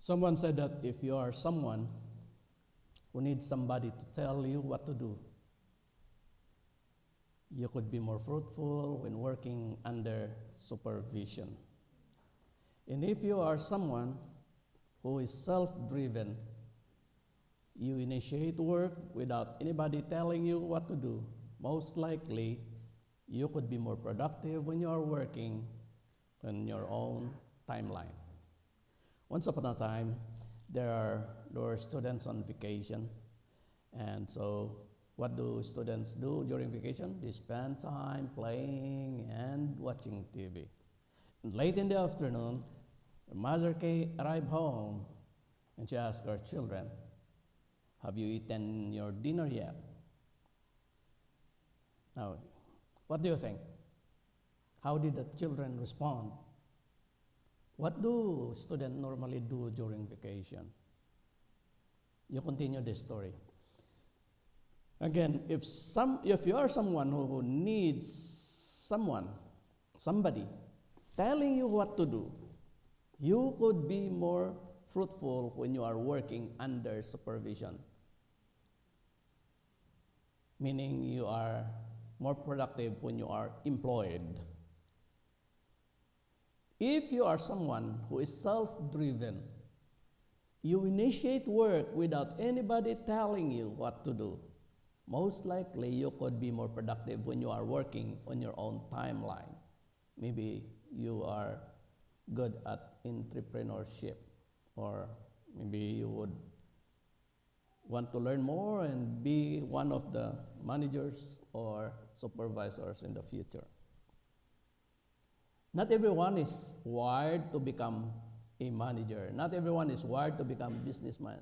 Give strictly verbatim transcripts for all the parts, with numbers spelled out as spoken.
Someone said that if you are someone who needs somebody to tell you what to do, you could be more fruitful when working under supervision. And if you are someone who is self-driven, you initiate work without anybody telling you what to do, most likely you could be more productive when you are working on your own timeline. Once upon a time, there are there were students on vacation, and so what do students do during vacation? They spend time playing and watching T V. And late in the afternoon, the mother came, arrived home, and she asked her children, "Have you eaten your dinner yet?" Now, what do you think? How did the children respond? What do students normally do during vacation? You continue this story. Again, if some, if you are someone who needs someone, somebody telling you what to do, you could be more fruitful when you are working under supervision. Meaning you are more productive when you are employed. If you are someone who is self-driven, you initiate work without anybody telling you what to do, most likely you could be more productive when you are working on your own timeline. Maybe you are good at entrepreneurship, or maybe you would want to learn more and be one of the managers or supervisors in the future. Not everyone is wired to become a manager. Not everyone is wired to become a businessman.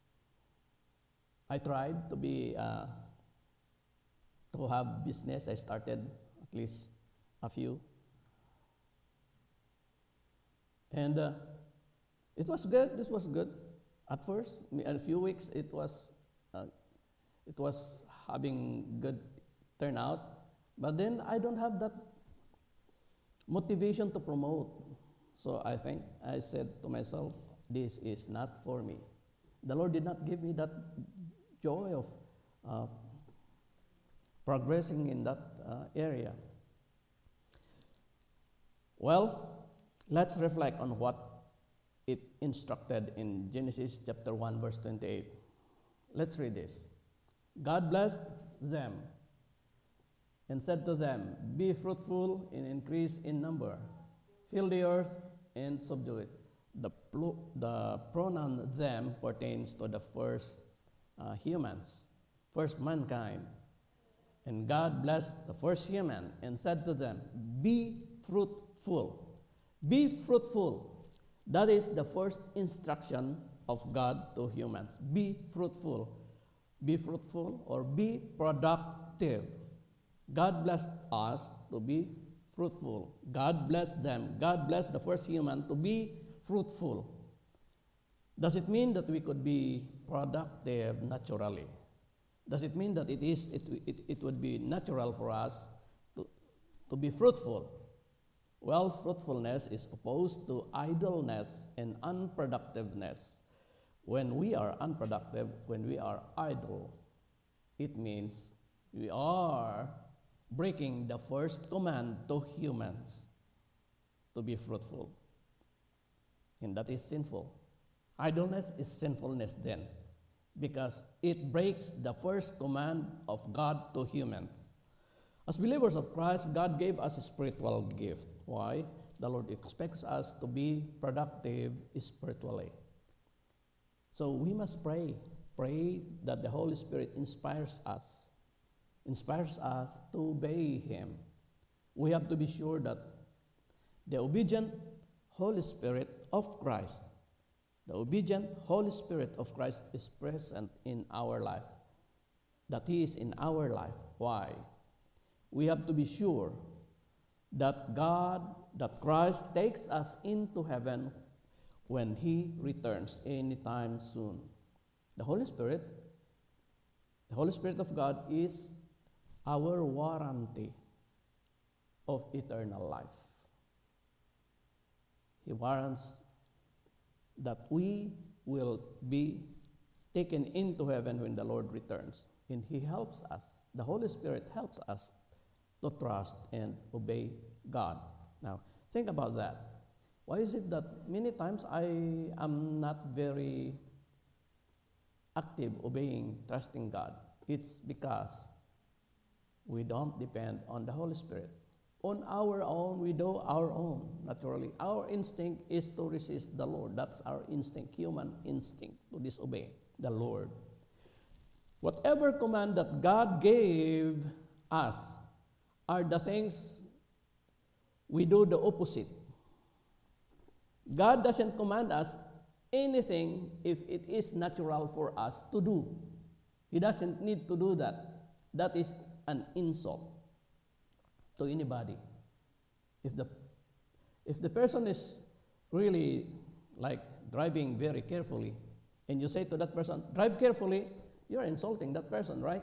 I tried to be, uh, to have business. I started at least a few. And uh, it was good. This was good. At first, in a few weeks, it was, uh, it was having good turnout. But then I don't have that motivation to promote. So I think I said to myself, this is not for me. The Lord did not give me that joy of uh, progressing in that uh, area. Well, let's reflect on what it instructed in Genesis chapter one, verse twenty-eight. Let's read this. God blessed them and said to them, "Be fruitful and increase in number. Fill the earth and subdue it." The, pl- the pronoun them pertains to the first uh, humans, first mankind. And God blessed the first human and said to them, "Be fruitful." Be fruitful. That is the first instruction of God to humans. Be fruitful. Be fruitful or be productive. God blessed us to be fruitful. God blessed them. God blessed the first human to be fruitful. Does it mean that we could be productive naturally? Does it mean that it is it, it, it would be natural for us to, to be fruitful? Well, fruitfulness is opposed to idleness and unproductiveness. When we are unproductive, when we are idle, it means we are breaking the first command to humans to be fruitful. And that is sinful. Idleness is sinfulness then, because it breaks the first command of God to humans. As believers of Christ, God gave us a spiritual gift. Why? The Lord expects us to be productive spiritually. So we must pray. Pray that the Holy Spirit inspires us, inspires us to obey Him. We have to be sure that the obedient Holy Spirit of Christ, the obedient Holy Spirit of Christ is present in our life, that He is in our life. Why? We have to be sure that God, that Christ takes us into heaven when He returns anytime soon. The Holy Spirit, the Holy Spirit of God is our warranty of eternal life. He warrants that we will be taken into heaven when the Lord returns. And He helps us. The Holy Spirit helps us to trust and obey God. Now, think about that. Why is it that many times I am not very active obeying, trusting God? It's because we don't depend on the Holy Spirit. On our own, we do our own, naturally. Our instinct is to resist the Lord. That's our instinct, human instinct, to disobey the Lord. Whatever command that God gave us are the things we do the opposite. God doesn't command us anything if it is natural for us to do. He doesn't need to do that. That is an insult to anybody. If the if the person is really like driving very carefully, and you say to that person, drive carefully, you're insulting that person, right?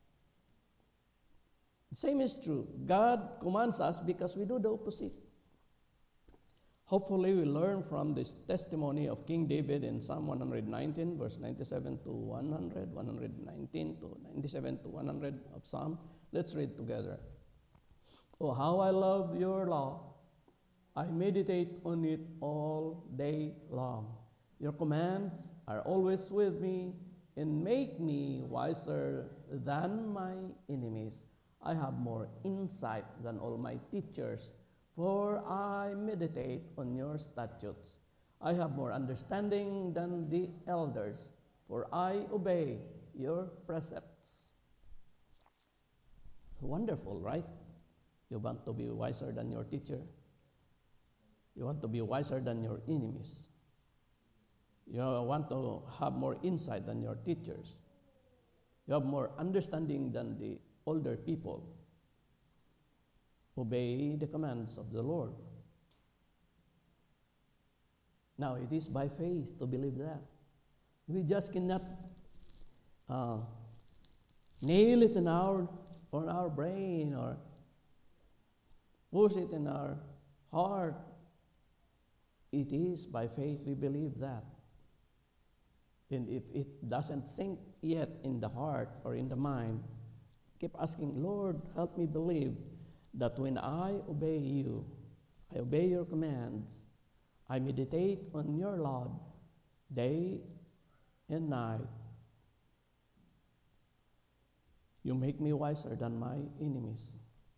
The same is true. God commands us because we do the opposite. Hopefully we learn from this testimony of King David in Psalm one nineteen, verse ninety-seven to one hundred, one nineteen to ninety-seven to one hundred of Psalm. Let's read together. Oh, how I love your law. I meditate on it all day long. Your commands are always with me and make me wiser than my enemies. I have more insight than all my teachers, for I meditate on your statutes. I have more understanding than the elders, for I obey your precepts. Wonderful, right? You want to be wiser than your teacher. You want to be wiser than your enemies. You want to have more insight than your teachers. You have more understanding than the older people. Obey the commands of the Lord. Now, it is by faith to believe that. We just cannot uh, nail it in our, on our brain or push it in our heart. It is by faith we believe that. And if it doesn't sink yet in the heart or in the mind, keep asking, Lord, help me believe that when I obey you, I obey your commands, I meditate on your law day and night, you make me wiser than my enemies.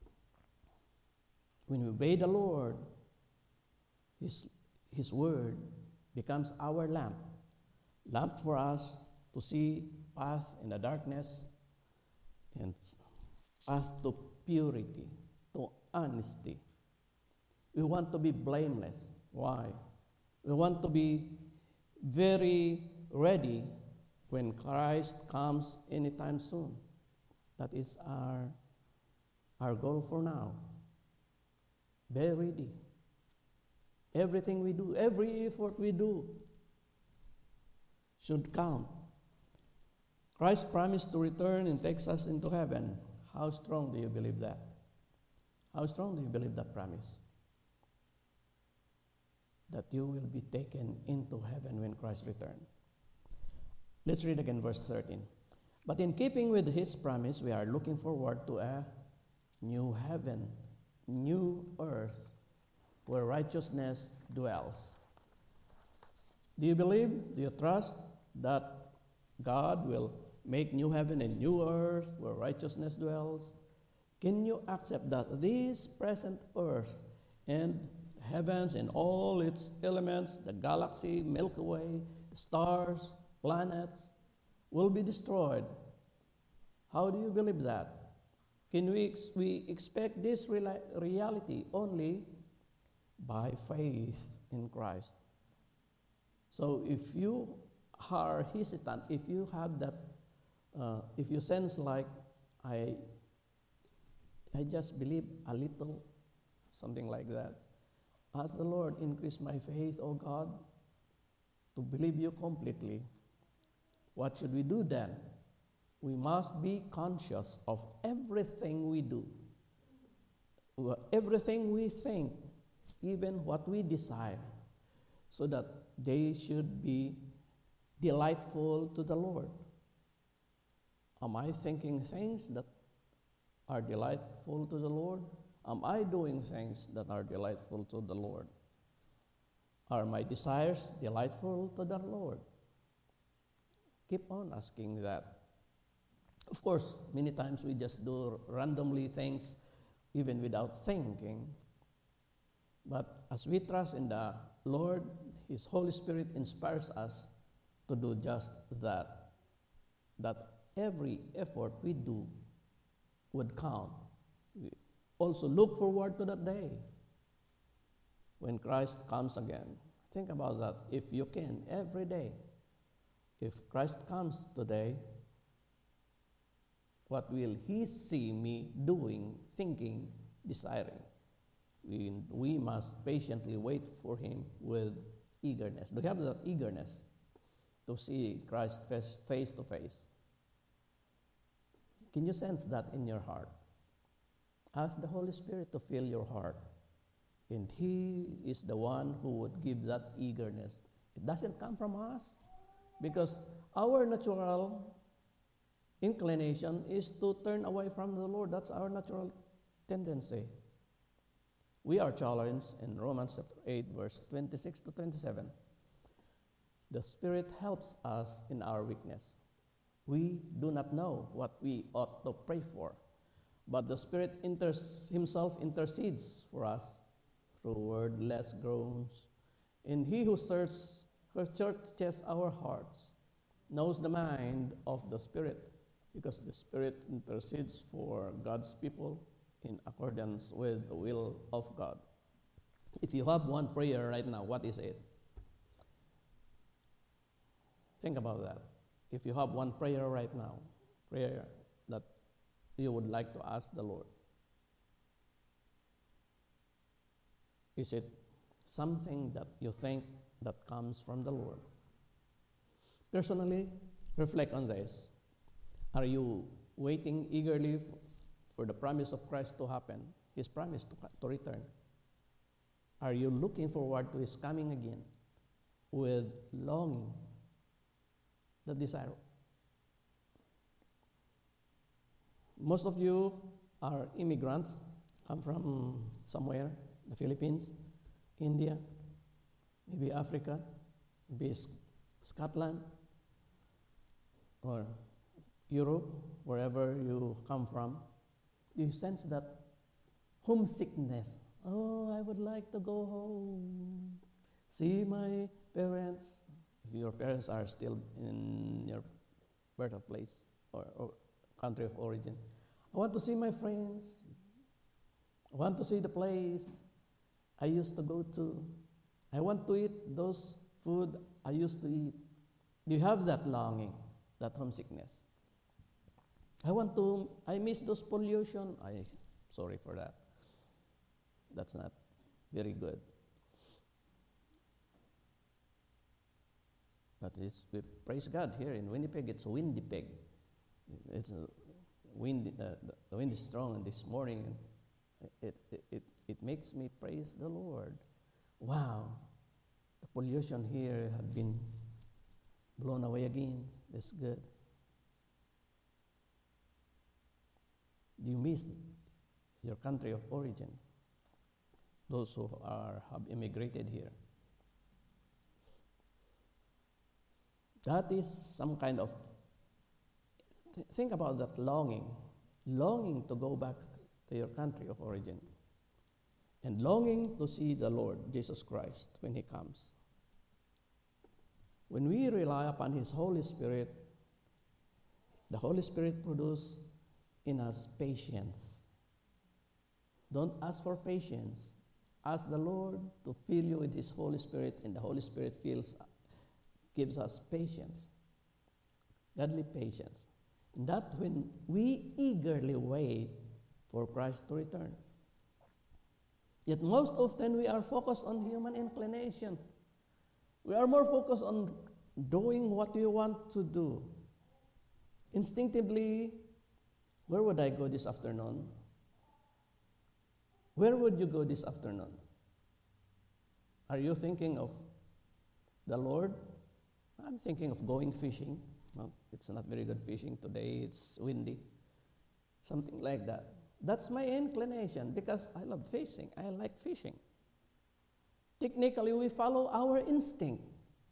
When we obey the Lord, His, His word becomes our lamp. Lamp for us to see path in the darkness and path to purity, to honesty. We want to be blameless. Why? We want to be very ready when Christ comes anytime soon. That is our, our goal for now. Be ready. Everything we do, every effort we do should count. Christ promised to return and takes us into heaven. How strong do you believe that? How strong do you believe that promise? That you will be taken into heaven when Christ returns. Let's read again verse thirteen. But in keeping with His promise, we are looking forward to a new heaven, new earth, where righteousness dwells. Do you believe, do you trust that God will make new heaven and new earth where righteousness dwells? Can you accept that this present earth and heavens and all its elements, the galaxy, Milky Way, the stars, planets, will be destroyed? How do you believe that? Can we, ex- we expect this reali- reality only by faith in Christ? So if you are hesitant, if you have that, uh, if you sense like, I, I just believe a little, something like that, ask the Lord, increase my faith, O God, to believe you completely. What should we do then? We must be conscious of everything we do, everything we think, even what we desire. so that they should be delightful to the Lord. Am I thinking things that are delightful to the Lord? Am I doing things that are delightful to the Lord? Are my desires delightful to the Lord? Keep on asking that. Of course, many times we just do randomly things even without thinking. But as we trust in the Lord, His Holy Spirit inspires us to do just that. That every effort we do would count. We also look forward to that day when Christ comes again. Think about that. If you can, every day. If Christ comes today, what will He see me doing, thinking, desiring? We, we must patiently wait for Him with eagerness. Do you have that eagerness to see Christ face, face to face? Can you sense that in your heart? Ask the Holy Spirit to fill your heart. And He is the one who would give that eagerness. It doesn't come from us, because our natural inclination is to turn away from the Lord. That's our natural tendency. We are challenged in Romans chapter eight, verse twenty-six to twenty-seven. The Spirit helps us in our weakness. We do not know what we ought to pray for, but the Spirit inter- Himself intercedes for us through wordless groans. And He who searches, who searches our hearts knows the mind of the Spirit, because the Spirit intercedes for God's people in accordance with the will of God. If you have one prayer right now, what is it? Think about that. If you have one prayer right now, prayer that you would like to ask the Lord, is it something that you think that comes from the Lord? Personally, reflect on this. Are you waiting eagerly f- for the promise of Christ to happen, His promise to, to return? Are you looking forward to His coming again with longing, the desire? Most of you are immigrants, come from somewhere, the Philippines, India, maybe Africa, maybe S- Scotland, or Europe, wherever you come from. Do you sense that homesickness? Oh, I would like to go home, see my parents. If your parents are still in your birthplace or, or country of origin, I want to see my friends. I want to see the place I used to go to. I want to eat those food I used to eat. Do you have that longing, that homesickness? I want to, I miss those pollution. I, sorry for that. That's not very good. But it's, we praise God here in Winnipeg. It's windy peg. It's a wind. Uh, the wind is strong, and this morning, it, it it it makes me praise the Lord. Wow, the pollution here have been blown away again. That's good. Do you miss your country of origin? Those who are have immigrated here. That is some kind of, th- think about that longing, longing to go back to your country of origin, and longing to see the Lord Jesus Christ when He comes. When we rely upon His Holy Spirit, the Holy Spirit produces in us patience. Don't ask for patience. Ask the Lord to fill you with His Holy Spirit, and the Holy Spirit fills, gives us patience, godly patience. And that when we eagerly wait for Christ to return. Yet most often we are focused on human inclination. We are more focused on doing what we want to do. Instinctively, where would I go this afternoon? Where would you go this afternoon? Are you thinking of the Lord, I'm thinking of going fishing. Well, it's not very good fishing today, it's windy. Something like that. That's my inclination because I love fishing. I like fishing. Technically, we follow our instinct.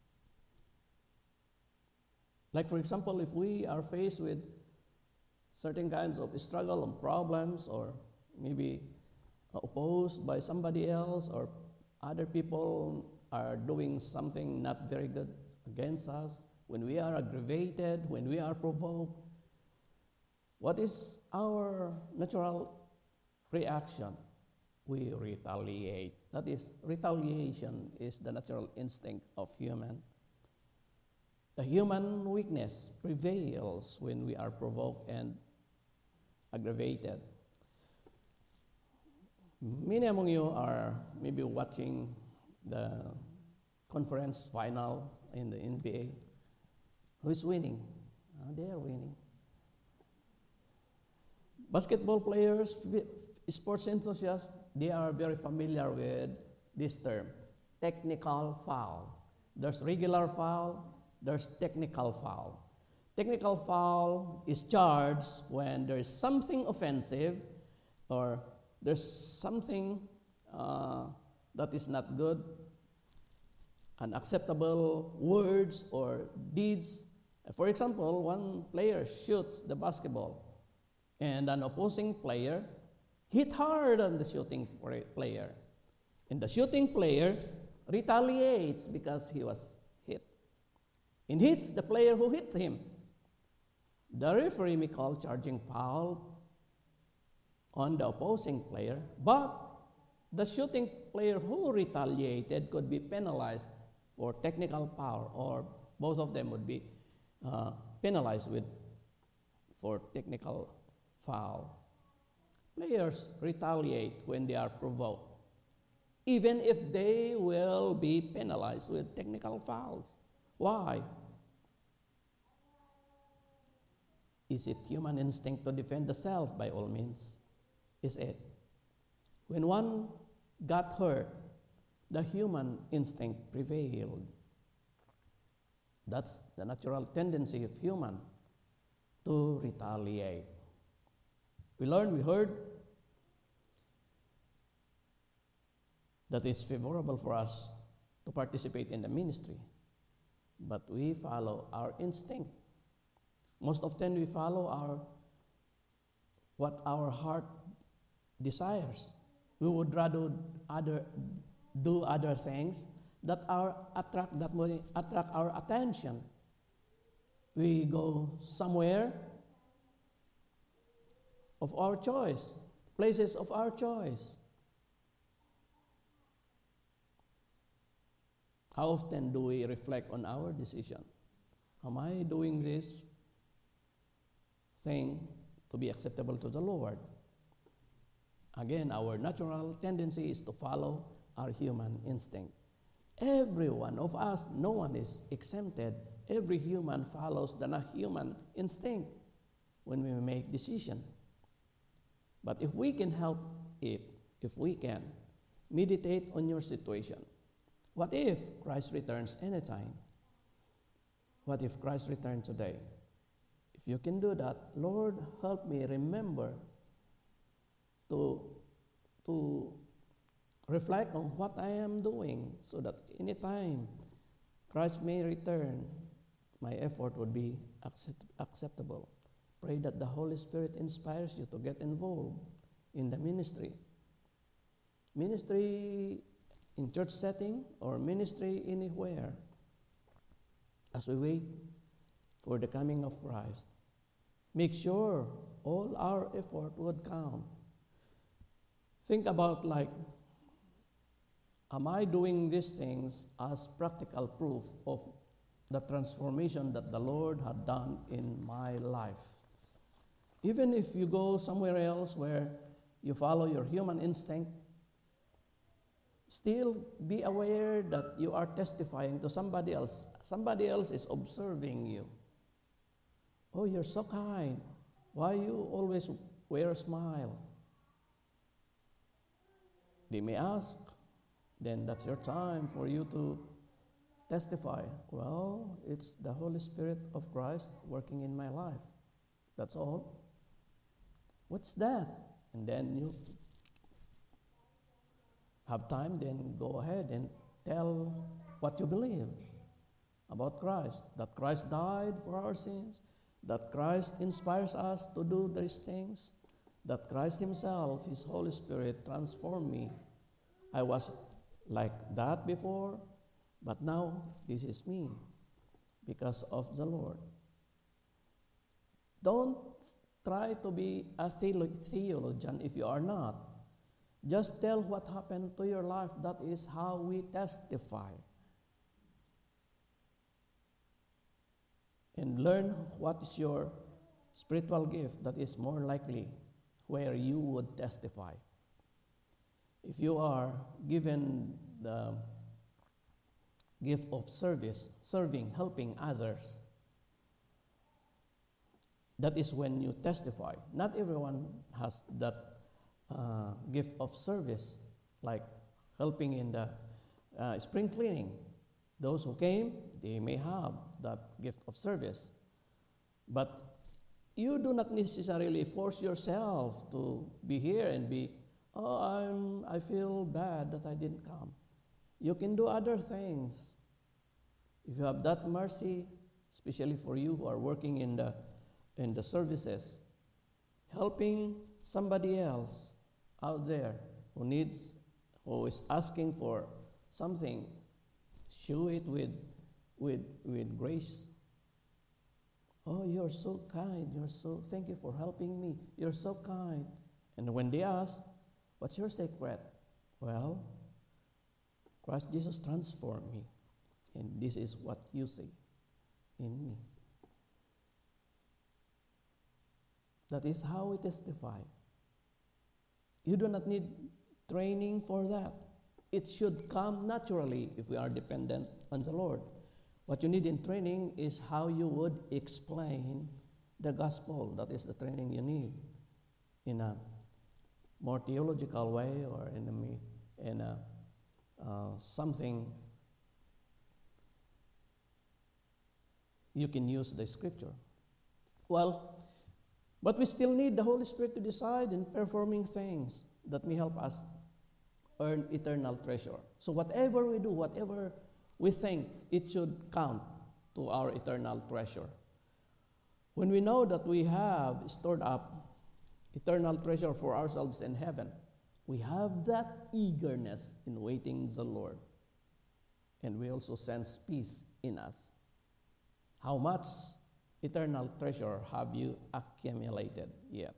Like, for example, if we are faced with certain kinds of struggle and problems, or maybe opposed by somebody else, or other people are doing something not very good against us, when we are aggravated, when we are provoked, what is our natural reaction? We retaliate. That is, retaliation is the natural instinct of human. The human weakness prevails when we are provoked and aggravated. Many among you are maybe watching the conference final in the N B A. Who is winning? Uh, they are winning. Basketball players, sports enthusiasts, they are very familiar with this term, technical foul. There's regular foul, there's technical foul. Technical foul is charged when there's something offensive or there's something uh, that is not good, unacceptable words or deeds. For example, one player shoots the basketball and an opposing player hit hard on the shooting player. And the shooting player retaliates because he was hit and hits the player who hit him. The referee may call charging foul on the opposing player, but the shooting player who retaliated could be penalized for technical foul, or both of them would be uh, penalized with for technical foul. Players retaliate when they are provoked, even if they will be penalized with technical fouls. Why? Is it human instinct to defend the self? By all means, is it? When one got hurt, the human instinct prevailed. That's the natural tendency of human to retaliate. We learned, we heard that it's favorable for us to participate in the ministry, but we follow our instinct. Most often we follow our what our heart desires. We would rather other do other things that are attract that will attract our attention. We go somewhere of our choice, places of our choice. How often do we reflect on our decision? Am I doing this thing to be acceptable to the Lord? Again, our natural tendency is to follow our human instinct. Every one of us, no one is exempted. Every human follows the human instinct when we make decision. But if we can help it, if we can, meditate on your situation. What if Christ returns anytime? What if Christ returns today? If you can do that, Lord, help me remember to, to reflect on what I am doing so that anytime Christ may return, my effort would be accept, acceptable. Pray that the Holy Spirit inspires you to get involved in the ministry. Ministry in church setting or ministry anywhere as we wait for the coming of Christ. Make sure all our effort would count. Think about, like, am I doing these things as practical proof of the transformation that the Lord had done in my life? Even if you go somewhere else where you follow your human instinct, still be aware that you are testifying to somebody else. Somebody else is observing you. Oh, you're so kind. Why you always wear a smile? They may ask. Then that's your time for you to testify? Well, it's the Holy Spirit of Christ working in my life. That's all. What's that? And then you have time, then go ahead and tell what you believe about Christ. That Christ died for our sins, that Christ inspires us to do these things, that Christ himself, his Holy Spirit, transformed me. I was like that before, but now this is me because of the Lord. Don't try to be a theologian if you are not. Just tell what happened to your life. That is how we testify. And learn what is your spiritual gift that is more likely where you would testify. If you are given the gift of service, serving, helping others, that is when you testify. Not everyone has that uh, gift of service, like helping in the uh, spring cleaning. Those who came, they may have that gift of service. But you do not necessarily force yourself to be here and be, oh, I'm, I feel bad that I didn't come. You can do other things. If you have that mercy, especially for you who are working in the in the services, helping somebody else out there who needs, who is asking for something, show it with, with, with grace. Oh, you're so kind. You're so, thank you for helping me. You're so kind. And when they ask, what's your secret? Well, Christ Jesus transformed me. And this is what you see in me. That is how we testify. You do not need training for that. It should come naturally if we are dependent on the Lord. What you need in training is how you would explain the gospel. That is the training you need in a more theological way or in a, in a uh, something you can use the scripture. Well, but we still need the Holy Spirit to decide in performing things that may help us earn eternal treasure. So whatever we do, whatever we think, it should count to our eternal treasure. When we know that we have stored up eternal treasure for ourselves in heaven, we have that eagerness in waiting the Lord. And we also sense peace in us. How much eternal treasure have you accumulated yet?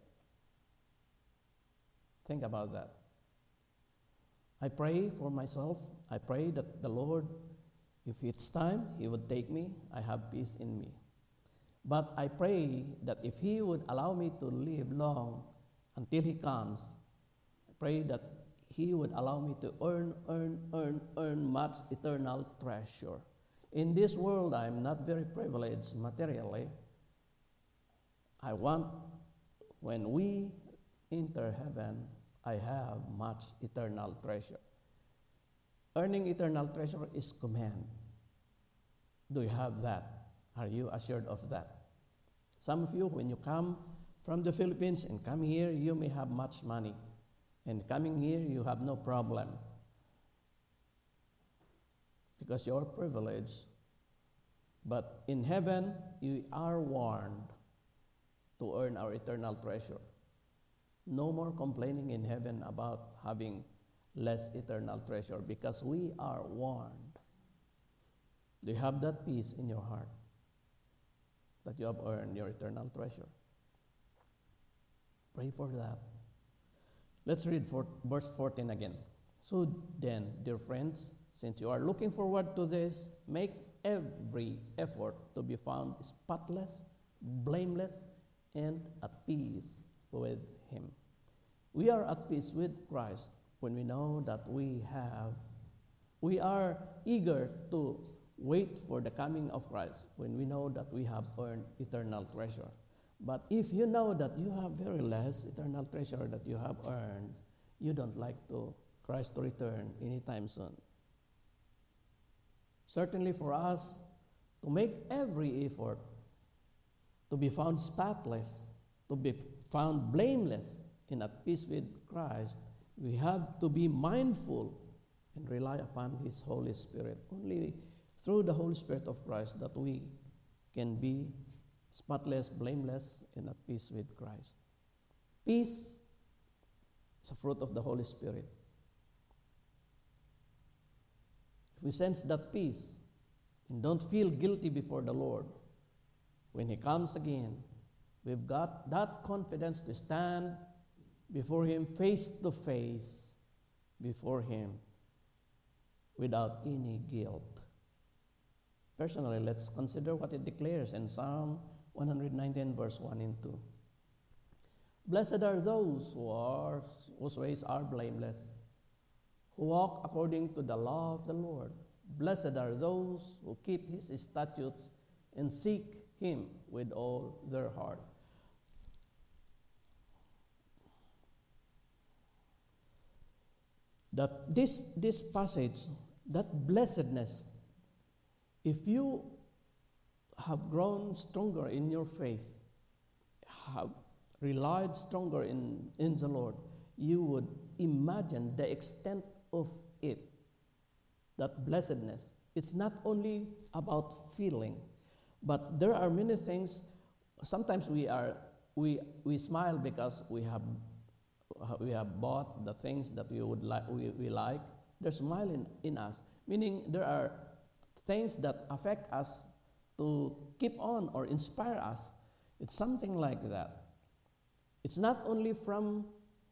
Think about that. I pray for myself. I pray that the Lord, if it's time, He would take me. I have peace in me. But I pray that if He would allow me to live long until He comes, I pray that He would allow me to earn, earn, earn, earn much eternal treasure. In this world, I'm not very privileged materially. I want, when we enter heaven, I have much eternal treasure. Earning eternal treasure is command. Do you have that? Are you assured of that? Some of you, when you come from the Philippines and come here, you may have much money. And coming here, you have no problem. Because you're privileged. But in heaven, you are warned to earn our eternal treasure. No more complaining in heaven about having less eternal treasure because we are warned. Do you have that peace in your heart that you have earned your eternal treasure? Pray for that. Let's read for verse fourteen again. So then, dear friends, since you are looking forward to this, make every effort to be found spotless, blameless, and at peace with Him. We are at peace with Christ when we know that we have, we are eager to wait for the coming of Christ when we know that we have earned eternal treasure. But if you know that you have very less eternal treasure that you have earned, you don't like to Christ to return anytime soon. certainly for us to make every effort to be found spotless, to be found blameless and at peace with Christ, we have to be mindful and rely upon His Holy Spirit. Only through the Holy Spirit of Christ that we can be spotless, blameless, and at peace with Christ. Peace is a fruit of the Holy Spirit. If we sense that peace and don't feel guilty before the Lord, when He comes again, we've got that confidence to stand before Him face to face, before Him, without any guilt. Personally, let's consider what it declares in Psalm one nineteen, verse one and two. Blessed are those who are, whose ways are blameless, who walk according to the law of the Lord. Blessed are those who keep His statutes and seek Him with all their heart. That this, this passage, that blessedness, if you have grown stronger in your faith, have relied stronger in, in the Lord, you would imagine the extent of it, that blessedness. It's not only about feeling, but there are many things. Sometimes we are we we smile because we have we have bought the things that we would like we, we like. There's smile in, in us, meaning there are things that affect us to keep on or inspire us. It's something like that. It's not only from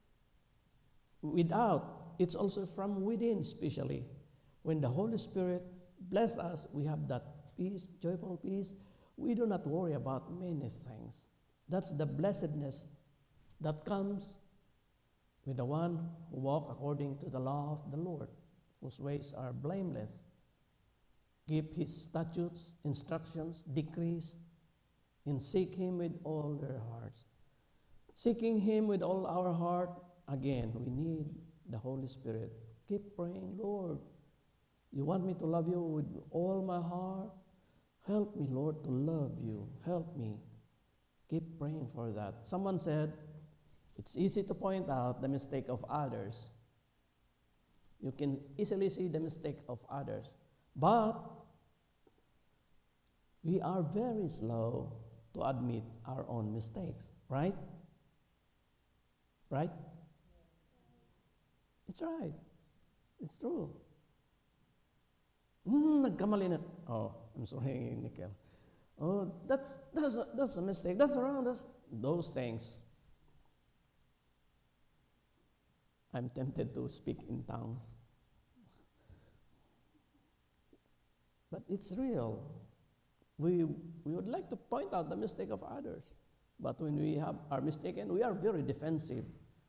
without, it's also from within, especially. When the Holy Spirit bless us, we have that peace, joyful peace. We do not worry about many things. That's the blessedness that comes with the one who walk according to the law of the Lord, whose ways are blameless, keep His statutes, instructions, decrees, and seek Him with all their hearts. Seeking Him with all our heart, again, we need the Holy Spirit. Keep praying, Lord, you want me to love you with all my heart? Help me, Lord, to love you. Help me. Keep praying for that. Someone said, it's easy to point out the mistake of others. You can easily see the mistake of others. But we are very slow to admit our own mistakes, right? Right? It's right. It's true. Hmm, nagkamali na. Oh, I'm sorry, Nickel. Oh, that's that's a, that's a mistake. That's wrong. That's those things. I'm tempted to speak in tongues, but it's real. We we would like to point out the mistake of others, but when we have are mistaken, we are very defensive.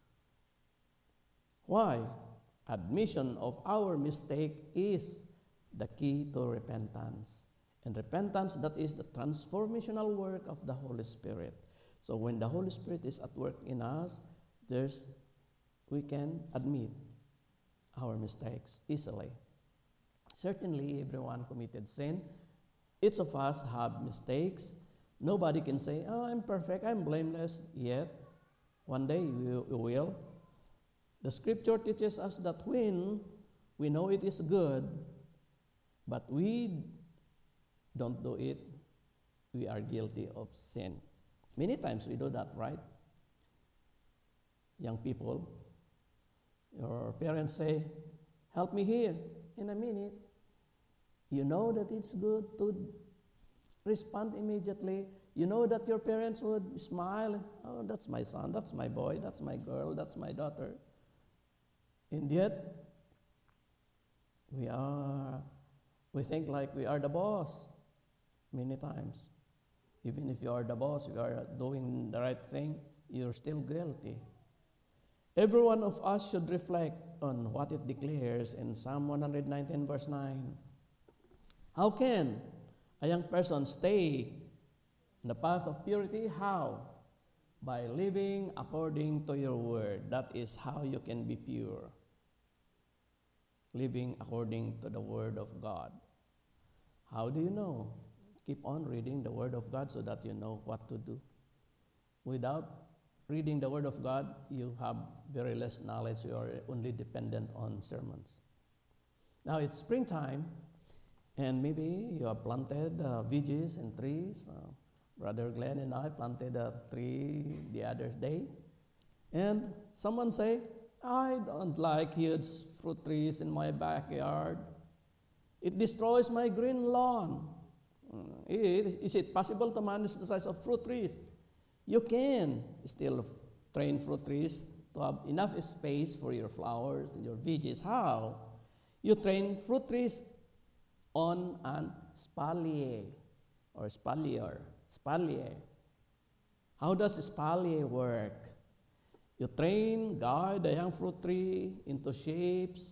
Why? Admission of our mistake is the key to repentance. And repentance, that is the transformational work of the Holy Spirit. So when the Holy Spirit is at work in us, there's we can admit our mistakes easily. Certainly, everyone committed sin. Each of us have mistakes. Nobody can say, oh, I'm perfect, I'm blameless, yet one day you, you will. The Scripture teaches us that when we know it is good, but we don't do it, we are guilty of sin. Many times we do that, right? Young people, your parents say, help me here in a minute. You know that it's good to respond immediately. You know that your parents would smile. Oh, that's my son, that's my boy, that's my girl, that's my daughter. And yet, we are, we think like we are the boss many times. Even if you are the boss, if you are doing the right thing, you're still guilty. Every one of us should reflect on what it declares in Psalm one nineteen, verse nine. How can a young person stay in the path of purity? How? By living according to your word. That is how you can be pure. Living according to the word of God. How do you know? Keep on reading the Word of God so that you know what to do. Without reading the Word of God, you have very less knowledge. You are only dependent on sermons. Now it's springtime, and maybe you have planted uh, veggies and trees. Uh, Brother Glenn and I planted a tree the other day. And someone say, I don't like huge fruit trees in my backyard. It destroys my green lawn. Is it possible to manage the size of fruit trees? You can still train fruit trees to have enough space for your flowers and your veggies. How? You train fruit trees on an espalier or espalier. Espalier. How does espalier work? You train, guide the young fruit tree into shapes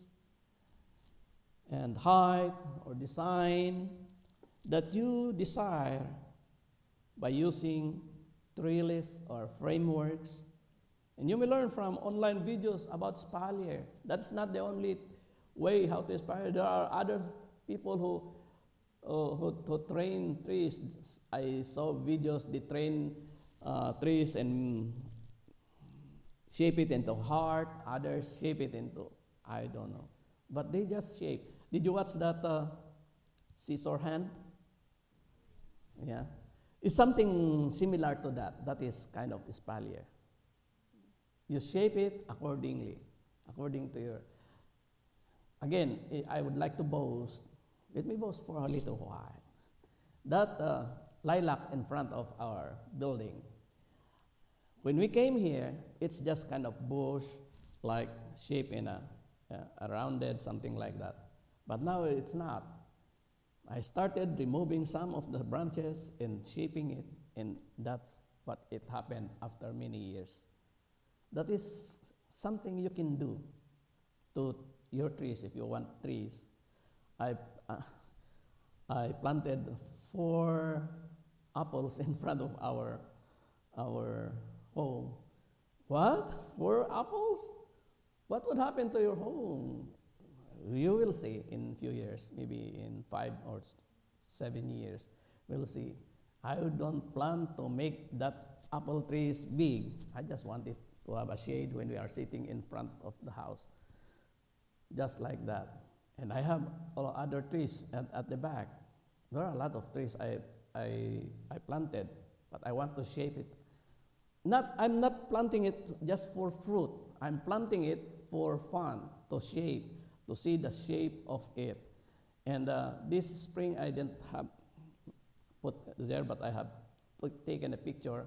and height or design that you desire by using trellis or frameworks. And you may learn from online videos about espalier. That's not the only way how to espalier. There are other people who, uh, who, who train trees. I saw videos, they train uh, trees and shape it into heart, others shape it into, I don't know. But they just shape. Did you watch that uh, scissor hand? Yeah. It's something similar to that. That is kind of espalier. You shape it accordingly, according to your... Again, I would like to boast. Let me boast for a little while. That uh, lilac in front of our building, when we came here, it's just kind of bush, like shape in a, a rounded, something like that. But now it's not. I started removing some of the branches and shaping it, and that's what it happened after many years. That is something you can do to your trees if you want trees. I, uh, I planted four apples in front of our, our home. What? Four apples? What would happen to your home? You will see in a few years, maybe in five or seven years, we'll see. I don't plan to make that apple trees big. I just want it to have a shade when we are sitting in front of the house. Just like that. And I have other trees at, at the back. There are a lot of trees I, I, I planted, but I want to shape it. Not, I'm not planting it just for fruit. I'm planting it for fun, to shape, to see the shape of it. And uh, this spring I didn't have put there, but I have put, taken a picture.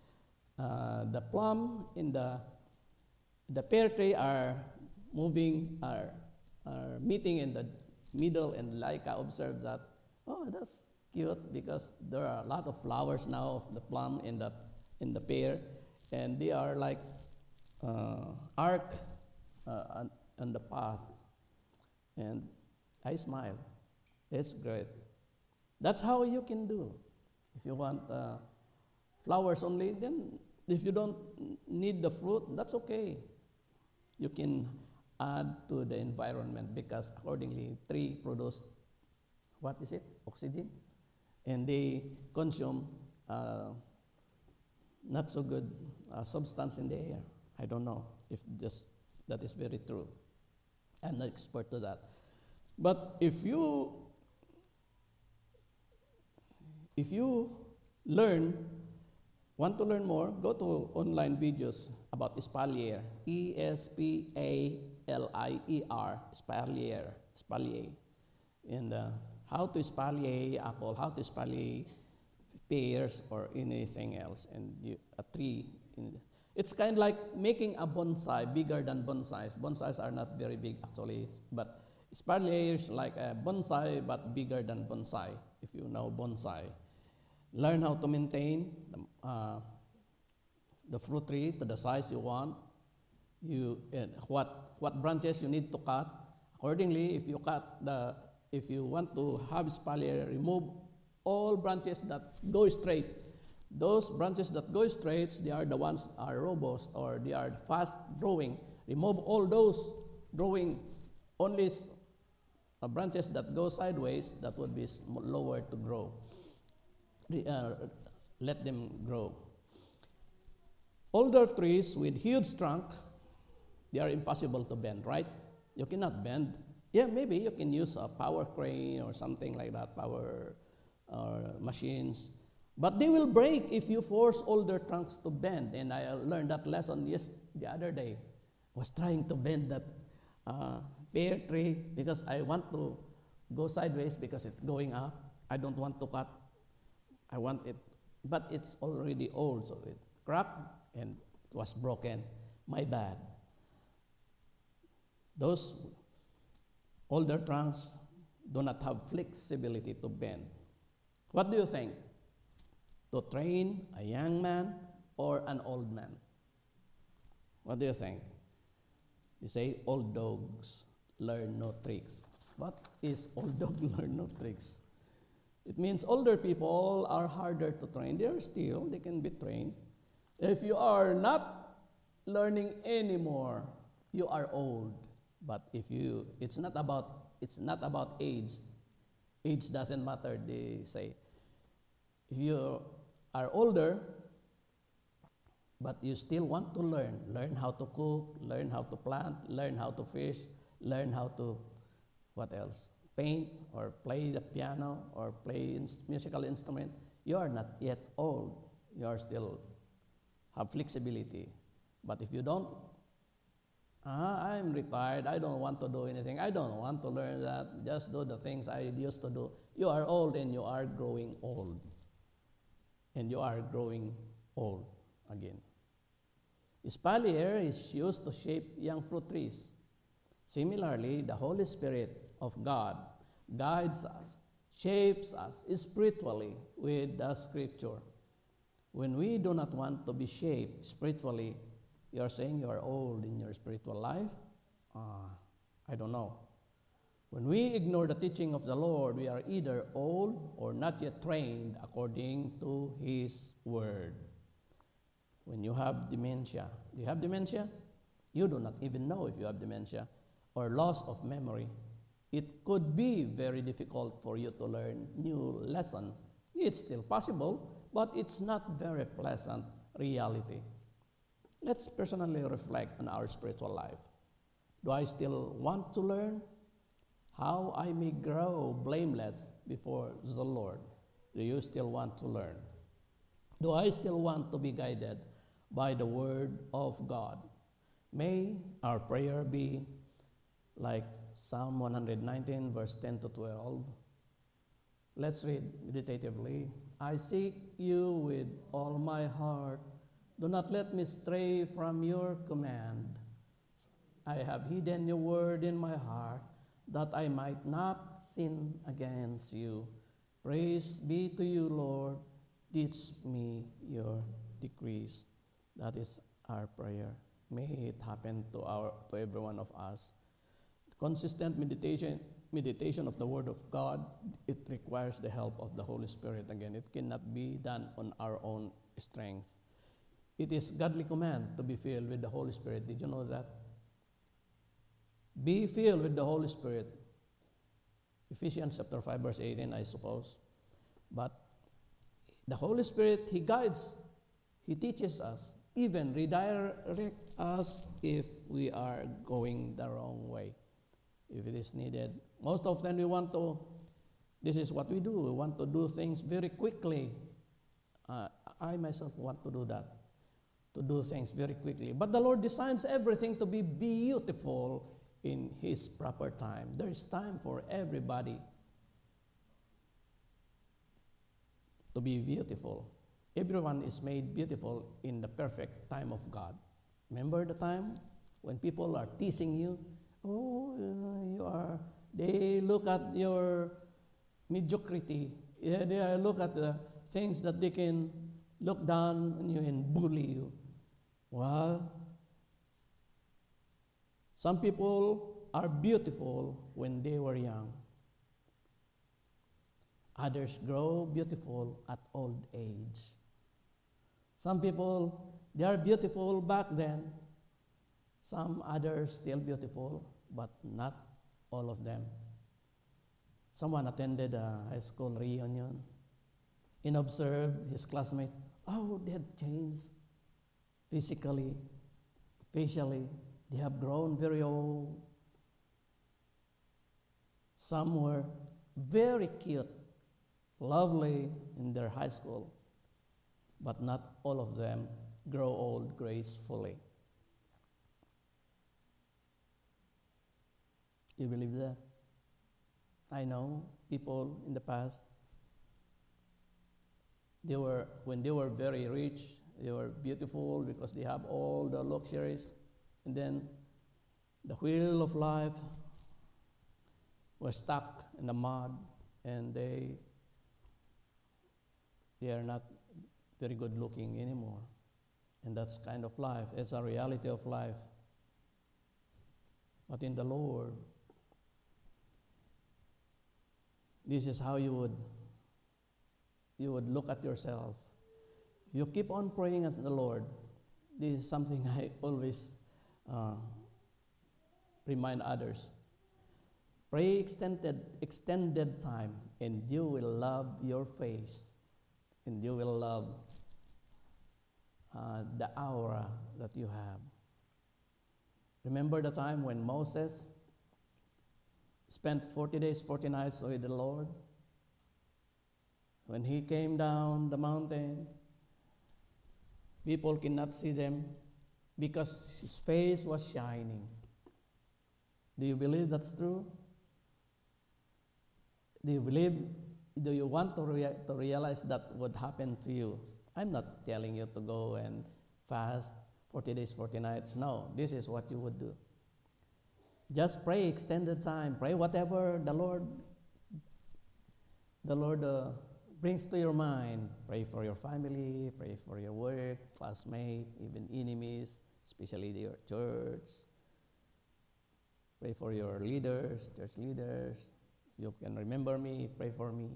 Uh, the plum in the the pear tree are moving, are, are meeting in the middle, and Laika observed that, oh, that's cute because there are a lot of flowers now of the plum in the in the pear, and they are like uh, arc uh, on, on the path. And I smile. It's great. That's how you can do. If you want uh, flowers only, then if you don't need the fruit, that's okay. You can add to the environment because accordingly, tree produce, what is it? Oxygen. And they consume uh, not so good uh, substance in the air. I don't know if just that is very true. I'm not expert to that. But if you if you learn, want to learn more, go to online videos about espalier. E S P A L I E R, espalier, espalier. And uh, how to espalier apple, how to espalier pears or anything else, and you, a tree. In, it's kind of like making a bonsai bigger than bonsais. Bonsais are not very big actually, but espalier is like a bonsai but bigger than bonsai, if you know bonsai. Learn how to maintain the, uh, the fruit tree to the size you want. You uh, what what branches you need to cut. Accordingly, if you cut the if you want to have espalier, remove all branches that go straight. Those branches that go straight, they are the ones are robust or they are fast growing. Remove all those growing only uh, branches that go sideways, that would be lower to grow. Uh, let them grow. Older trees with huge trunk, they are impossible to bend, right? You cannot bend. Yeah, maybe you can use a power crane or something like that, power uh, machines. But they will break if you force older trunks to bend. And I learned that lesson yes, the other day. I was trying to bend that uh, pear tree because I want to go sideways because it's going up. I don't want to cut. I want it, but it's already old, so it cracked and it was broken. My bad. Those older trunks do not have flexibility to bend. What do you think? To train a young man or an old man? What do you think? You say, old dogs learn no tricks. What is old dog learn no tricks? It means older people are harder to train. They are still, they can be trained. If you are not learning anymore, you are old. But if you, it's not about, it's not about age. Age doesn't matter, they say. If you are older, but you still want to learn, learn how to cook, learn how to plant, learn how to fish, learn how to, what else? Paint or play the piano or play ins- musical instrument, you are not yet old. You are still have flexibility. But if you don't, ah, I'm retired, I don't want to do anything, I don't want to learn that, just do the things I used to do. You are old and you are growing old. And you are growing old again. Espalier is used to shape young fruit trees. Similarly, the Holy Spirit of God guides us, shapes us spiritually with the Scripture. When we do not want to be shaped spiritually, you are saying you are old in your spiritual life? Uh, I don't know. When we ignore the teaching of the Lord, we are either old or not yet trained according to His Word. When you have dementia, do you have dementia? You do not even know if you have dementia or loss of memory. It could be very difficult for you to learn new lesson. It's still possible, but it's not very pleasant reality. Let's personally reflect on our spiritual life. Do I still want to learn how I may grow blameless before the Lord? Do you still want to learn? Do I still want to be guided by the Word of God? May our prayer be like Psalm one nineteen, verse ten to twelve. Let's read meditatively. I seek you with all my heart. Do not let me stray from your command. I have hidden your word in my heart, that I might not sin against you. Praise be to you, Lord. Teach me your decrees. That is our prayer. May it happen to our to every one of us. Consistent meditation, meditation of the Word of God, it requires the help of the Holy Spirit. Again, it cannot be done on our own strength. It is godly command to be filled with the Holy Spirit. Did you know that? Be filled with the Holy Spirit. Ephesians chapter five, verse eighteen, I suppose. But the Holy Spirit, He guides, He teaches us, even redirect us if we are going the wrong way, if it is needed. Most often we want to, this is what we do, we want to do things very quickly. Uh, I myself want to do that, to do things very quickly. But the Lord designs everything to be beautiful in His proper time. There is time for everybody to be beautiful. Everyone is made beautiful in the perfect time of God. Remember the time when people are teasing you? Oh, uh, you are, they look at your mediocrity. Yeah, they are look at the things that they can look down on you and bully you. Well, some people are beautiful when they were young. Others grow beautiful at old age. Some people, they are beautiful back then. Some others still beautiful, but not all of them. Someone attended a high school reunion and observed his classmate. Oh, they have changed physically, facially. They have grown very old. Some were very cute, lovely in their high school, but not all of them grow old gracefully. You believe that? I know people in the past, they were, when they were very rich, they were beautiful because they have all the luxuries. And then the wheel of life was stuck in the mud, and they they are not very good looking anymore. And that's kind of life. It's a reality of life. But in the Lord, this is how you would you would look at yourself. If you keep on praying as the Lord, this is something I always uh, remind others. Pray extended extended time, and you will love your face, and you will love uh, the aura that you have. Remember the time when Moses spent forty days, forty nights with the Lord? When he came down the mountain, people cannot see them because his face was shining. Do you believe that's true? Do you believe, do you want to, rea- to realize that would happen to you? I'm not telling you to go and fast forty days, forty nights. No, this is what you would do. Just pray extended time. Pray whatever the Lord, the Lord uh, brings to your mind. Pray for your family, pray for your work, classmates, even enemies, especially your church. Pray for your leaders, church leaders. If you can remember me, pray for me.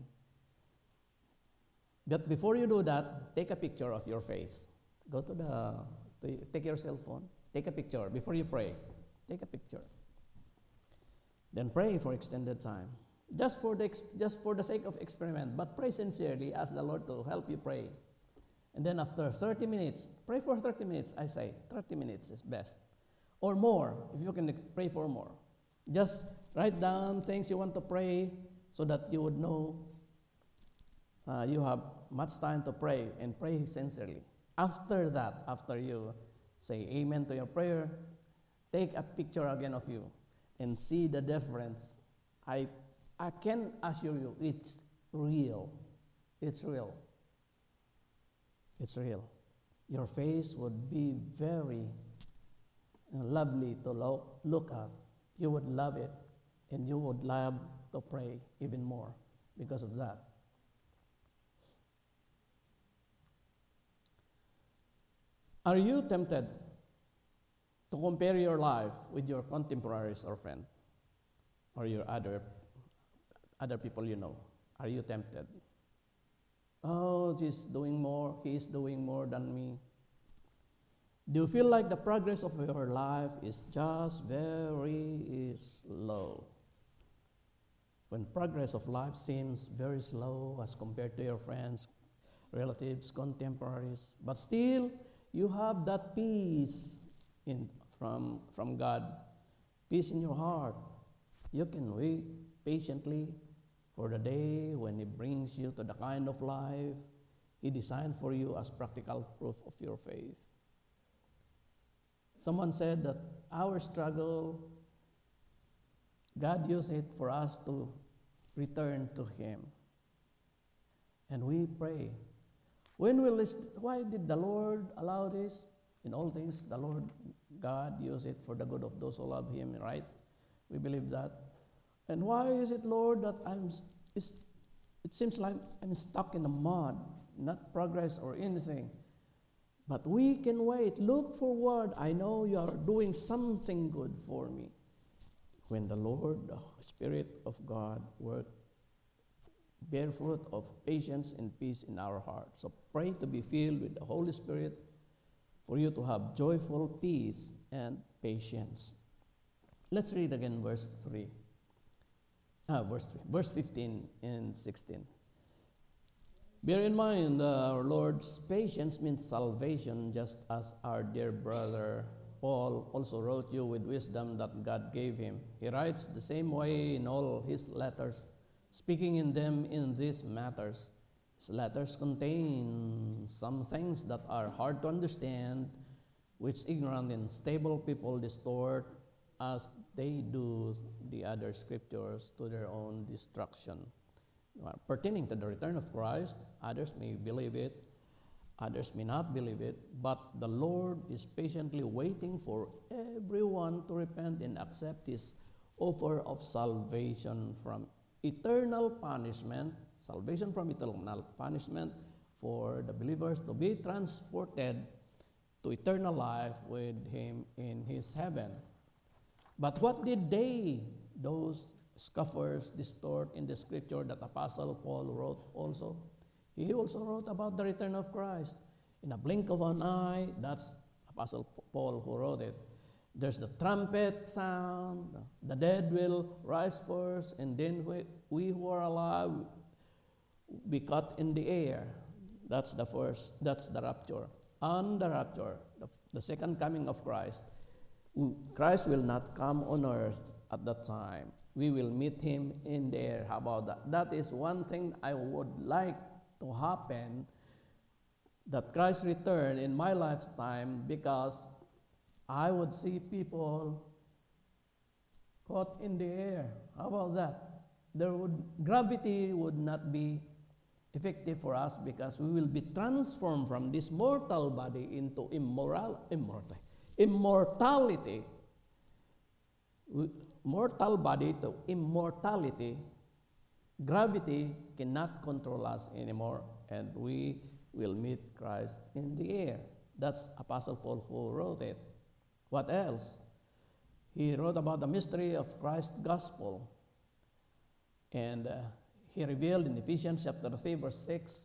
But before you do that, take a picture of your face. Go to the, to, take your cell phone, take a picture before you pray. Take a picture. Then pray for extended time. Just for the ex- just for the sake of experiment, but pray sincerely. Ask the Lord to help you pray. And then after thirty minutes, pray for thirty minutes, I say. thirty minutes is best. Or more, if you can pray for more. Just write down things you want to pray so that you would know uh, you have much time to pray, and pray sincerely. After that, after you say amen to your prayer, take a picture again of you and see the difference. I I can assure you, it's real. It's real. It's real. Your face would be very uh, lovely to lo- look at. You would love it, and you would love to pray even more because of that. Are you tempted to compare your life with your contemporaries or friend, or your other other people you know? Are you tempted? Oh, she's doing more, he is doing more than me. Do you feel like the progress of your life is just very slow? When progress of life seems very slow as compared to your friends, relatives, contemporaries, but still you have that peace in from, from God, peace in your heart. You can wait patiently for the day when He brings you to the kind of life He designed for you as practical proof of your faith. Someone said that our struggle, God used it for us to return to Him. And we pray. When will this, why did the Lord allow this? In all things, the Lord God used it for the good of those who love Him, right? We believe that. And why is it, Lord, that I'm, it's, it seems like I'm stuck in the mud, not progress or anything. But we can wait. Look forward. I know you are doing something good for me. When the Lord, the Spirit of God, work, bear fruit of patience and peace in our hearts. So pray to be filled with the Holy Spirit for you to have joyful peace and patience. Let's read again verse three. Ah, verse, verse fifteen and sixteen. Bear in mind, uh, our Lord's patience means salvation, just as our dear brother Paul also wrote you with wisdom that God gave him. He writes the same way in all his letters, speaking in them in these matters. His letters contain some things that are hard to understand, which ignorant and stable people distort as they do the other scriptures to their own destruction. Uh, pertaining to the return of Christ, others may believe it, others may not believe it, but the Lord is patiently waiting for everyone to repent and accept His offer of salvation from eternal punishment, salvation from eternal punishment for the believers to be transported to eternal life with Him in His heaven. But what did they, those scoffers, distort in the scripture that Apostle Paul wrote also? He also wrote about the return of Christ. In a blink of an eye, that's Apostle Paul who wrote it. There's the trumpet sound, the dead will rise first, and then we, we who are alive be caught in the air. That's the first, that's the rapture. On the rapture, the, the second coming of Christ, Christ will not come on earth at that time. We will meet Him in the air. How about that? That is one thing I would like to happen, that Christ return in my lifetime, because I would see people caught in the air. How about that? There would gravity would not be effective for us, because we will be transformed from this mortal body into immoral, immortal, immortality. We, mortal body to immortality. Gravity cannot control us anymore, and we will meet Christ in the air. That's Apostle Paul who wrote it. What else? He wrote about the mystery of Christ's gospel, and uh, he revealed in Ephesians chapter three, verse six,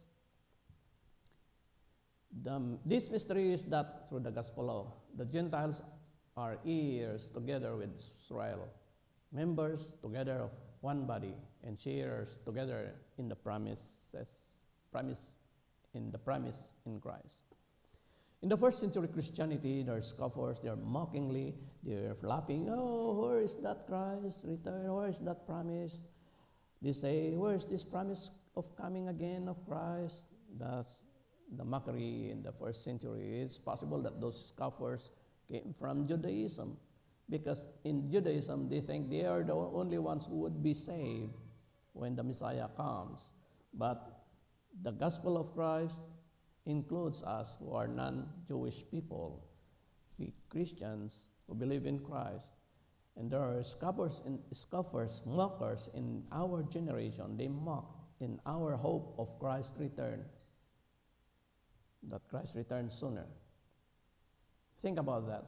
the, this mystery is that through the gospel of the Gentiles are heirs together with Israel, members together of one body, and sharers together in the promises, promise in the promise in Christ. In the first century Christianity, there are scoffers, they are mockingly, they are laughing, oh, where is that Christ return? Where is that promise? They say, where is this promise of coming again of Christ? That's the mockery in the first century. It's possible that those scoffers came from Judaism, because in Judaism, they think they are the only ones who would be saved when the Messiah comes. But the gospel of Christ includes us who are non-Jewish people, we Christians who believe in Christ. And there are scoffers, and scoffers, mockers in our generation. They mock in our hope of Christ's return, that Christ returns sooner. Think about that.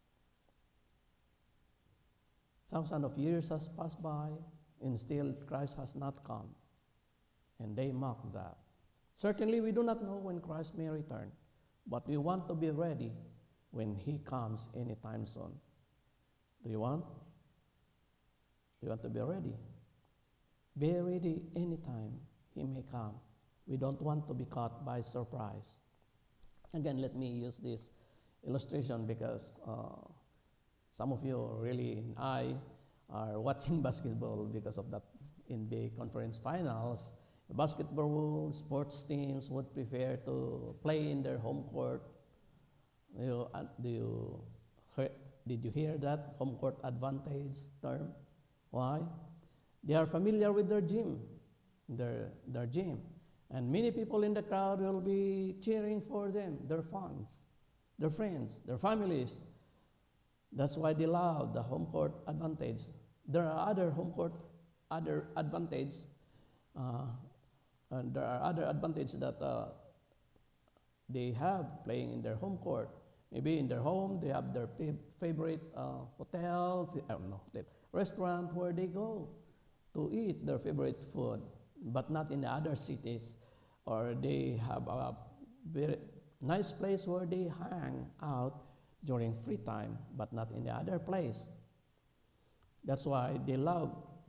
Thousands of years has passed by, and still Christ has not come. And they mock that. Certainly, we do not know when Christ may return, but we want to be ready when He comes anytime soon. Do you want? Do you want to be ready? Be ready anytime He may come. We don't want to be caught by surprise. Again, let me use this illustration because uh, some of you really and I are watching basketball because of that N B A conference finals. Basketball sports teams would prefer to play in their home court. Do you, uh, do you hear, did you hear that home court advantage term? Why? They are familiar with their gym, their their gym, and many people in the crowd will be cheering for them, their fans, their friends, their families. That's why they love the home court advantage. There are other home court, other advantage, uh, and there are other advantages that uh, they have playing in their home court. Maybe in their home, they have their favorite uh, hotel, I don't know, hotel, restaurant where they go to eat their favorite food, but not in the other cities. Or they have a very nice place where they hang out during free time, but not in the other place. That's why they love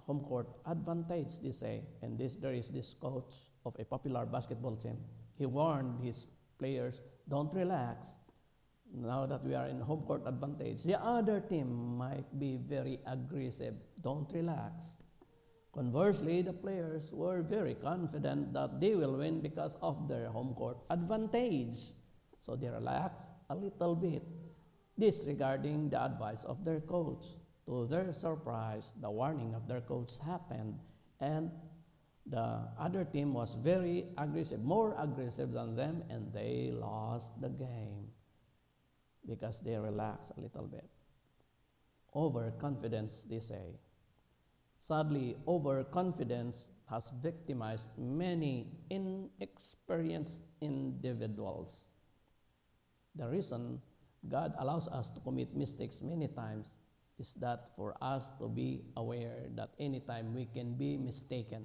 home court advantage, they say. And this, there is this coach of a popular basketball team. He warned his players, don't relax. Now that we are in home court advantage, the other team might be very aggressive. Don't relax. Conversely, the players were very confident that they will win because of their home court advantage. So they relaxed a little bit, disregarding the advice of their coach. To their surprise, the warning of their coach happened, and the other team was very aggressive, more aggressive than them, and they lost the game because they relaxed a little bit. Overconfidence, they say. Sadly, overconfidence has victimized many inexperienced individuals. The reason God allows us to commit mistakes many times is that for us to be aware that anytime we can be mistaken,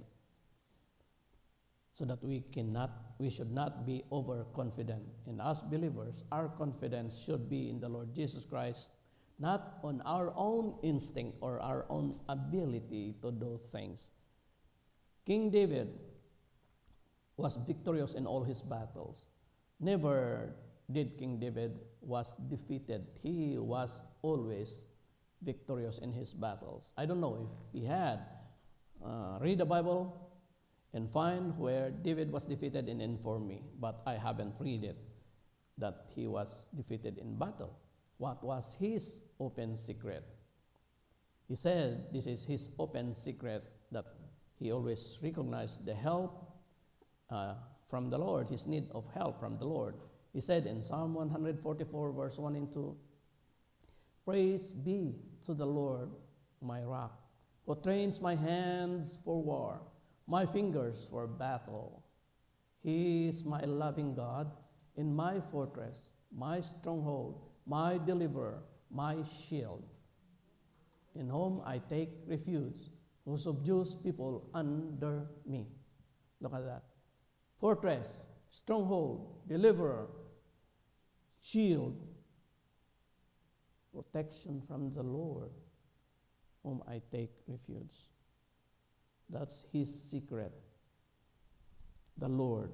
so that we cannot, we should not be overconfident. And as believers, our confidence should be in the Lord Jesus Christ, not on our own instinct or our own ability to do things. King David was victorious in all his battles. Never did King David was defeated. He was always victorious in his battles. I don't know if he had uh, read the Bible and find where David was defeated and inform me, but I haven't read it, that he was defeated in battle. What was his open secret? He said this is his open secret, that he always recognized the help uh, from the Lord, his need of help from the Lord. He said in Psalm one forty-four, verse one and two, praise be to the Lord, my rock, who trains my hands for war, my fingers for battle. He is my loving God, in my fortress, my stronghold, my deliverer, my shield, in whom I take refuge, who subdues people under me. Look at that. Fortress, stronghold, deliverer, shield, protection from the Lord, whom I take refuge. That's his secret, the Lord.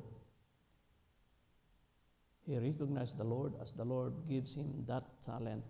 He recognized the Lord as the Lord gives him that talent.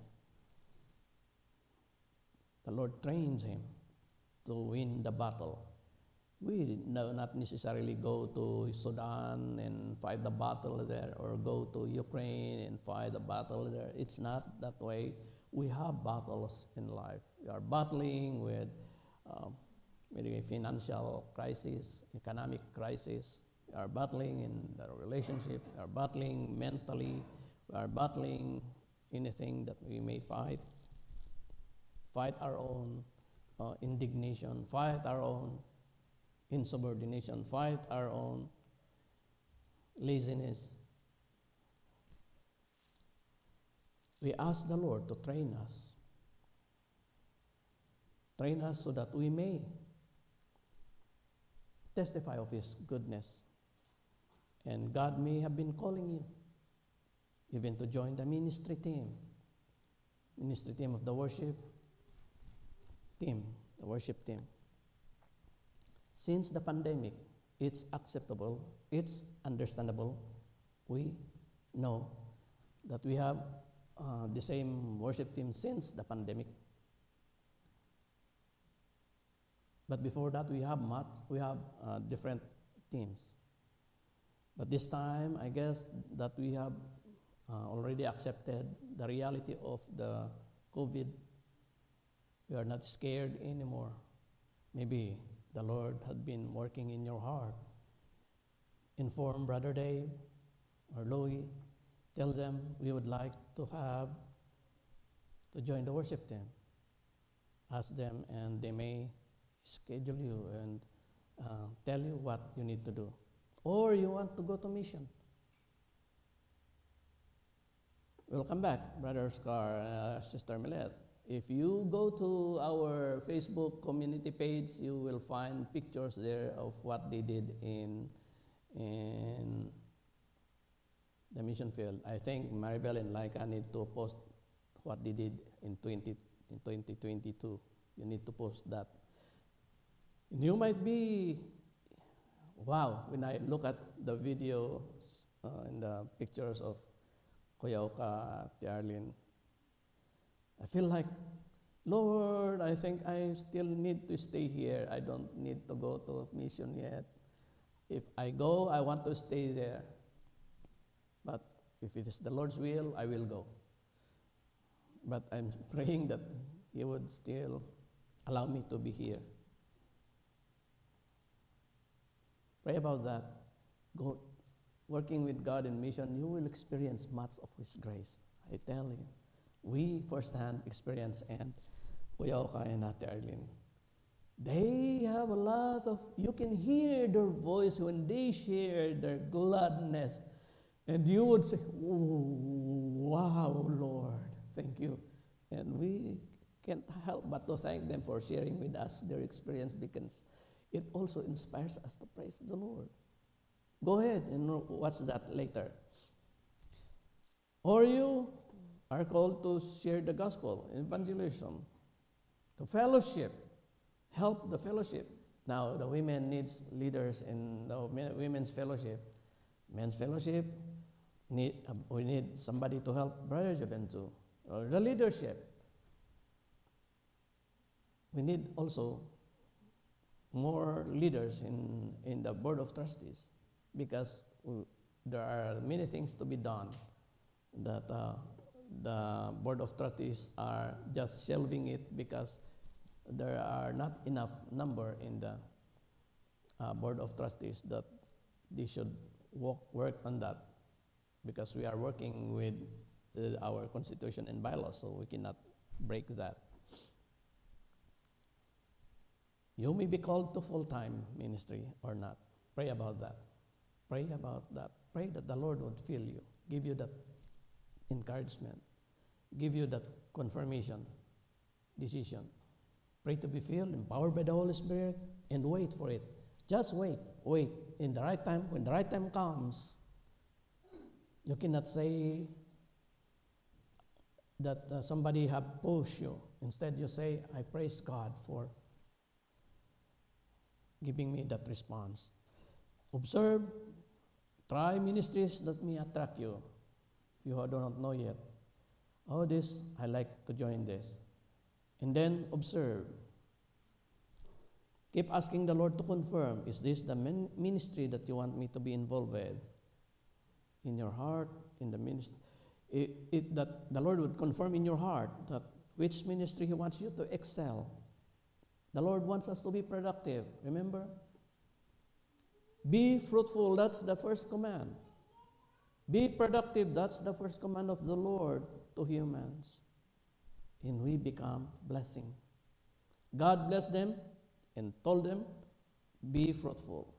The Lord trains him to win the battle. We do not necessarily go to Sudan and fight the battle there, or go to Ukraine and fight the battle there. It's not that way. We have battles in life. We are battling with um, maybe a financial crisis, economic crisis. We are battling in the relationship. We are battling mentally. We are battling anything that we may fight. Fight our own uh, indignation. Fight our own insubordination. Fight our own laziness. We ask the Lord to train us. Train us so that we may testify of his goodness. And God may have been calling you even to join the ministry team. Ministry team of the worship team, the worship team. Since the pandemic, it's acceptable, it's understandable. We know that we have uh, the same worship team since the pandemic. But before that, we have much, we have uh, different teams. But this time, I guess that we have uh, already accepted the reality of the COVID. We are not scared anymore. Maybe the Lord had been working in your heart. Inform Brother Dave or Louie. Tell them we would like to have to join the worship team. Ask them, and they may schedule you and uh, tell you what you need to do. Or you want to go to mission. Welcome back, Brother Scar, uh, Sister Millet. If you go to our Facebook community page, you will find pictures there of what they did in, in the mission field. I think Maribel and Laika need to post what they did in, twenty, in twenty twenty-two. You need to post that. And you might be, wow, when I look at the video uh, and the pictures of Kuya Oka, Tiarlin, I feel like, Lord, I think I still need to stay here. I don't need to go to mission yet. If I go, I want to stay there. But if it is the Lord's will, I will go. But I'm praying that He would still allow me to be here. Pray about that. Go working with God in mission, you will experience much of His grace. I tell you. We firsthand experience, and Kuya Oka and Ate Arlene, they have a lot of, you can hear their voice when they share their gladness. And you would say, wow, Lord, thank you. And we can't help but to thank them for sharing with us their experience, because it also inspires us to praise the Lord. Go ahead and watch that later. Or you are called to share the gospel, evangelism, to fellowship, help the fellowship. Now, the women needs leaders in the women's fellowship. Men's fellowship, need, uh, we need somebody to help Brother Juventus, or the leadership. We need also more leaders in, in the board of trustees, because we, there are many things to be done that uh, the board of trustees are just shelving it because there are not enough number in the uh, board of trustees that they should work, work on that, because we are working with uh, our constitution and bylaws, so we cannot break that. You may be called to full-time ministry or not. Pray about that. Pray about that. Pray that the Lord would fill you, give you that encouragement, give you that confirmation, decision. Pray to be filled, empowered by the Holy Spirit, and wait for it. Just wait, wait. In the right time, when the right time comes, you cannot say that uh, somebody have pushed you. Instead, you say, I praise God for giving me that response. Observe, try ministries that may attract you. If you do not know yet, oh, this, I like to join this. And then observe. Keep asking the Lord to confirm, is this the min- ministry that you want me to be involved with? In your heart, in the ministry, it, it, that the Lord would confirm in your heart that which ministry He wants you to excel. The Lord wants us to be productive, remember? Be fruitful, that's the first command. Be productive, that's the first command of the Lord to humans. And we become blessing. God blessed them and told them, be fruitful.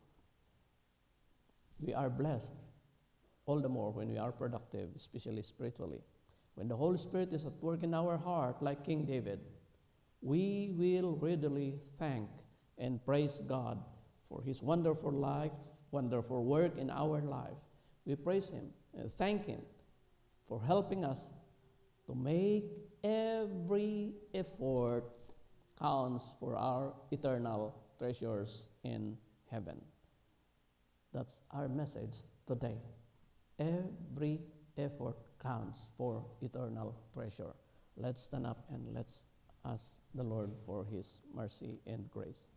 We are blessed all the more when we are productive, especially spiritually. When the Holy Spirit is at work in our heart, like King David, we will readily thank and praise God for His wonderful life, wonderful work in our life. We praise Him and thank Him for helping us to make every effort counts for our eternal treasures in heaven. That's our message today. Every effort counts for eternal treasure. Let's stand up and let's ask the Lord for His mercy and grace.